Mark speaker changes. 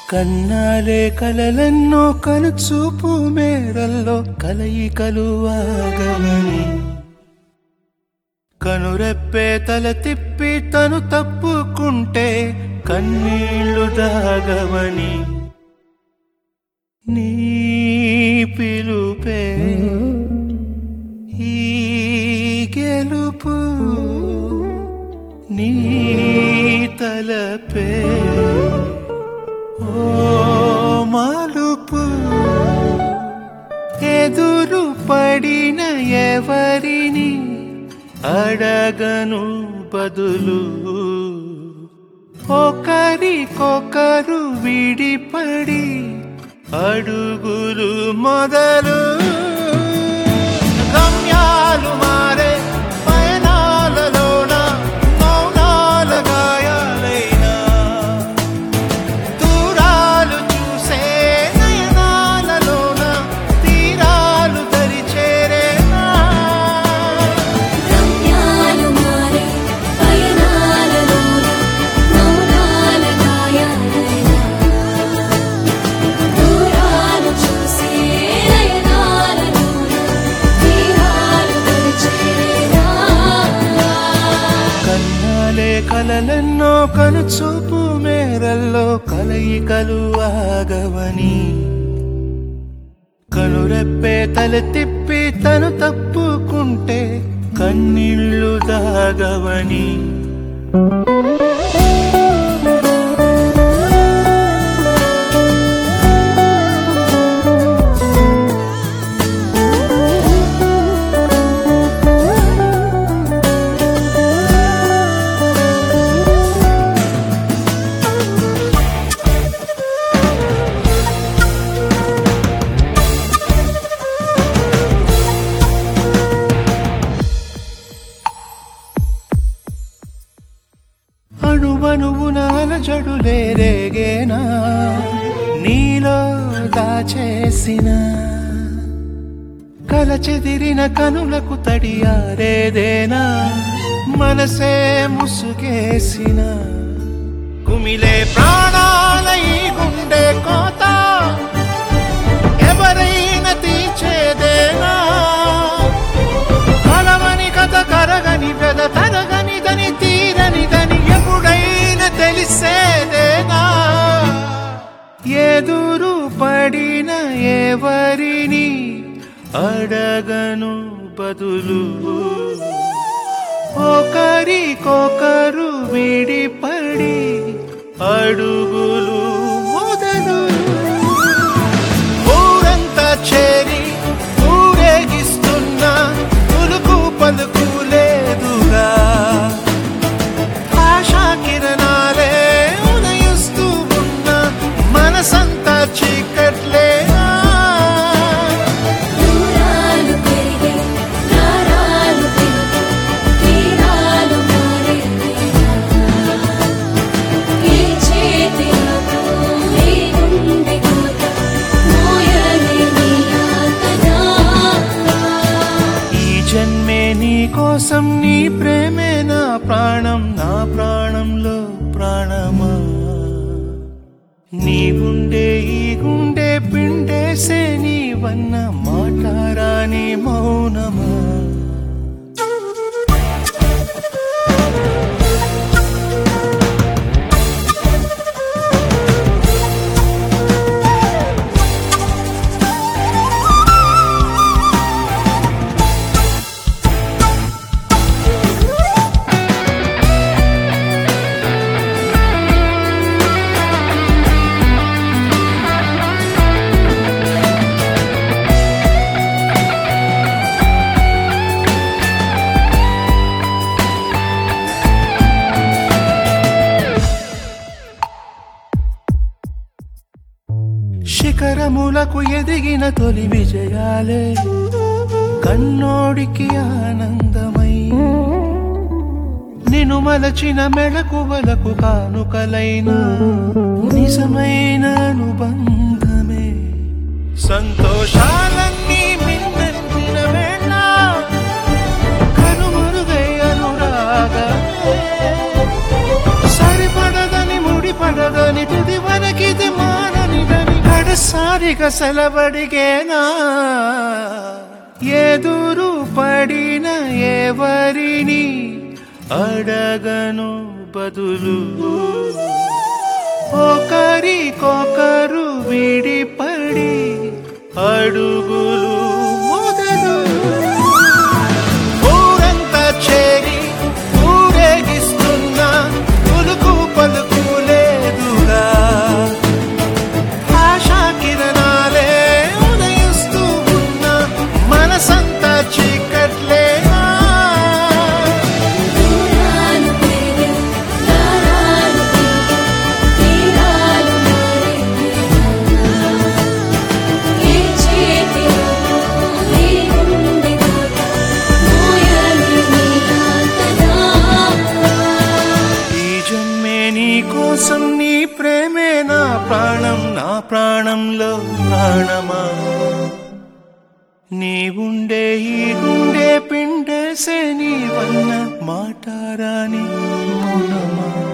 Speaker 1: కన్నాలే కలలెన్నో కనుచూపు మేరల్లో కలయికలు ఆగవని, కనురెప్పే తల తిప్పి తను తప్పుకుంటే కన్నీళ్లు దాగవని, నీ పిలుపే ఈ గెలుపు, నీ తలపే ఓ మలుపు, ఎదురు పడిన ఎవరిని అడగను బదులు, ఒకరికొకరు విడిపడి అడుగులు మొదలు. గమ్యాలు మారే పయనాలలోన మౌనాల గాయాలైనా, దూరాలు చూసే నయనాలలోన తీరాలు దరిచేరేనా.
Speaker 2: గమ్యాలు మారే పయనాలలోన మౌనాల గాయాలైనా, దూరాలు చూసే నయనాలలోన తీరాలు దరిచేరేనా.
Speaker 1: కన్నాలే కలలెన్నో కనుచూపు మేరల్లో కలయికలు ఆగవని, కనురెప్పే తల తిప్పి తను తప్పుకుంటే కన్నీళ్లు దాగవని. అణువణువున అలజడులే రేగేనా, నీలో దాచేసిన కల చెదిరిన కనులకు తడియారేదేనా, మనసే ముసుగేసిన కుమిలే ప్రాణాల ఈ గుండె కోత ఎవరైనా తీర్చేదేనా. కలవని కథ కరగని వెద తరగనిదని తీరనిదని ఎప్పుడైనా తెలిసేదేనా. ఎదురు పడిన ఎవరిని అడగను బదులు, ఒకరికొకరు విడిపడి అడుగులు మొదలు. ఊరంతా చేరి ఊరేగిస్తున్న ఉలుకు పలుకు లేదుగా, ఆశా కిరణాలే ఉదయిస్తూ ఉన్న మనసంతా చీకట్లేనా.
Speaker 2: దూరాలు పెరిగే దారాలు పెరుగు తీరాలు మారేనా, ఈ చేతి ఆట ఈ గుండె కోత మోయలేని యాతన.
Speaker 1: ఈ జన్మే నీ కోసం, నీ ప్రేమే నా ప్రాణం, నా ప్రాణంలో ప్రాణమా. నీ గుండె ఈ గుండె పిండేసే నీవన్న మాట్లారాని మౌనమా. శిఖరములకు ఎదిగిన తొలి విజయాలే కన్నోడికి ఆనందమై, నిన్ను మలచిన మెళకువలకు కానుకలైన నిజమైన అనుబంధమే. సంతోషాలన్నీ మిన్నంటిన వేళ కనుమరుగై అనురాగమే, సరిపడదని ముడిపడదని తుది వరకిది మా ఒక్కసారిగా సెలవడిగేనా ఎదురు పడిన ఎవరిని అడగను బదులు ఒకరికొకరు విడిపడి అడుగులు మొదలు ఊరంతా చేరి ఊరేగిస్తున్న ఉలుకు పలుకు లేదుగా ఆశా కిరణాలే ఉదయిస్తూ ఉన్న మనసంతా చీకట్లేనా
Speaker 2: దూరాలు పెరిగే దారాలు పెరిగే తీరాలు మారే ఏ చేతిలో నీ గుండె కోత మోయలేని ఆతనా
Speaker 1: ఈ జన్మే నీ కోసం నీ ప్రేమే నా ప్రాణం నా ప్రాణంలో ప్రాణమా నీ ఉండే ఈ గుండె పిండేసే నీ వన్న మాటారాని మౌనమా